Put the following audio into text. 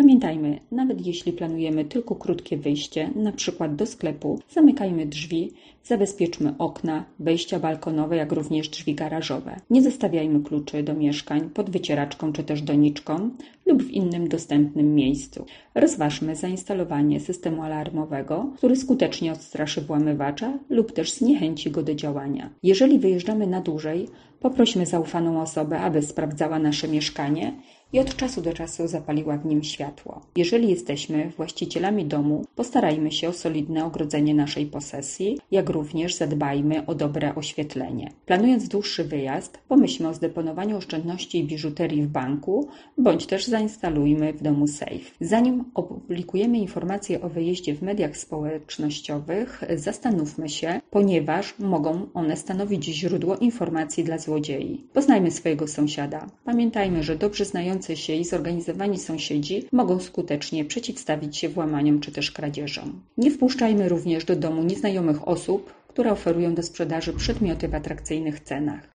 Pamiętajmy, nawet jeśli planujemy tylko krótkie wyjście, na przykład do sklepu, zamykajmy drzwi, zabezpieczmy okna, wejścia balkonowe, jak również drzwi garażowe. Nie zostawiajmy kluczy do mieszkań pod wycieraczką czy też doniczką lub w innym dostępnym miejscu. Rozważmy zainstalowanie systemu alarmowego, który skutecznie odstraszy włamywacza lub też zniechęci go do działania. Jeżeli wyjeżdżamy na dłużej, poprośmy zaufaną osobę, aby sprawdzała nasze mieszkanie i od czasu do czasu zapaliła w nim światło. Jeżeli jesteśmy właścicielami domu, postarajmy się o solidne ogrodzenie naszej posesji, jak również zadbajmy o dobre oświetlenie. Planując dłuższy wyjazd, pomyślmy o zdeponowaniu oszczędności i biżuterii w banku, bądź też zainstalujmy w domu safe. Zanim opublikujemy informacje o wyjeździe w mediach społecznościowych, zastanówmy się, ponieważ mogą one stanowić źródło informacji dla złodziei. Poznajmy swojego sąsiada. Pamiętajmy, że dobrze znający się i zorganizowani sąsiedzi mogą skutecznie przeciwstawić się włamaniom czy też kradzieżom. Nie wpuszczajmy również do domu nieznajomych osób, które oferują do sprzedaży przedmioty w atrakcyjnych cenach.